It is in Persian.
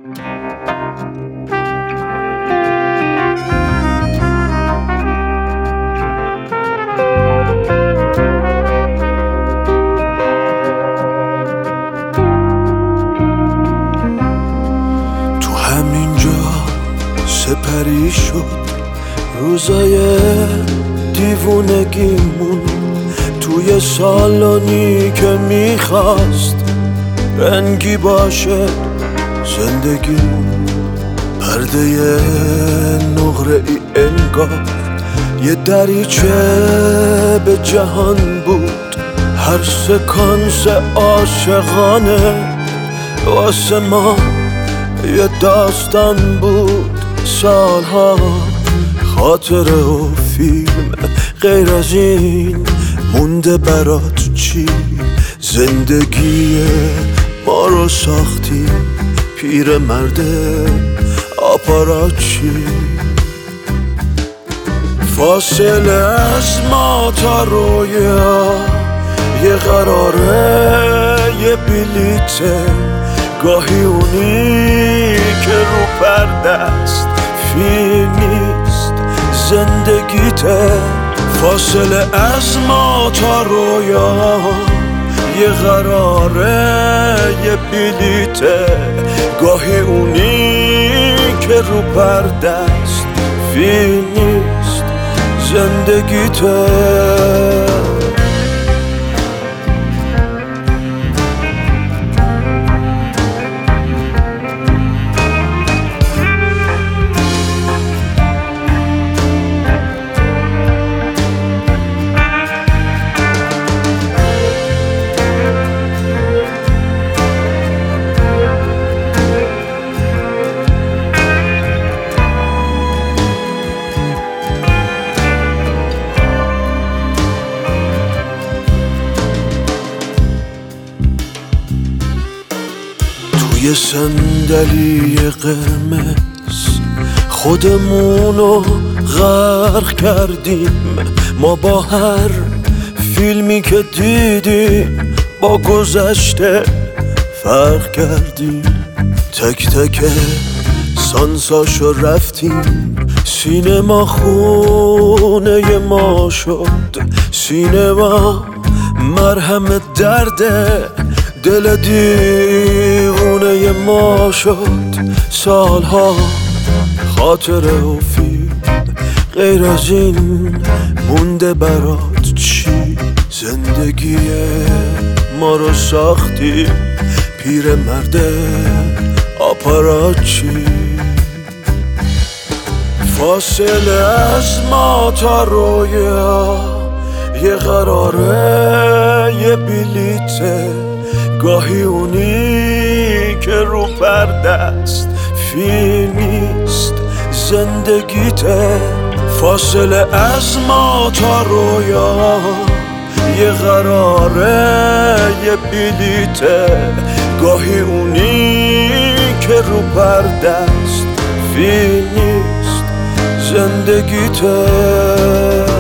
تو همینجا سپری شد روزای دیوونگیمون، توی سالانی که میخواست رنگی باشه زندگیمون. پرده نقره ای انگار یه دریچه به جهان بود، هر سکانس عاشقانه واسه ما یه داستان بود. سالها خاطره و فیلم، غیر از این مونده برات چی؟ زندگی ما رو ساختی پیرمرد آپاراچی. فاصله از ما تا رویا یه قراره، یه بلیته، گاهی اونی که رو پرده است فیل نیست زندگیته. فاصله از ما تا رویا یه قراره، یه بلیته، گاهی اونی که رو پرده است فیل نیست زندگیته. توی صندلی قرمز خودمونو غرق کردیم، ما با هر فیلمی که دیدیم با گذشته فرق کردیم. تک تک سانساشو رفتیم، سینما خونه ما شد. سینما مرهم درده دل دیوونه ما شد. سالها خاطره و فیلم، غیر از این مونده برات چی؟ زندگی ما رو ساختی پیرمرد آپاراچی. فاصله از ما تا رویا یه قراره، یه بلیته، گاهی اونی که رو پرده است فیل نیست زندگیته. فاصله از ما تا رویا یه قراره، یه بلیته، گاهی اونی که رو پرده است فیل نیست زندگیته.